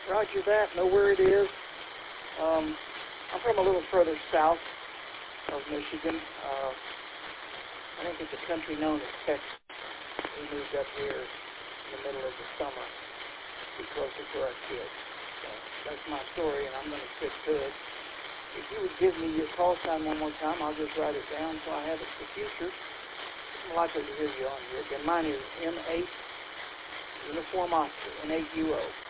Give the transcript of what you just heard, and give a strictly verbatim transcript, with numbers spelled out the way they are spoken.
Roger that. Know where it is. Um, I'm from a little further south of Michigan. Uh, I think it's a country known as Texas. We moved up here in the middle of the summer to be closer to our kids. So that's my story, and I'm going to stick to it. If you would give me your call sign one more time, I'll just write it down so I have it for the future. I'm likely to hear you on here. Again, mine is M eight, Uniform Oscar, N eight U O.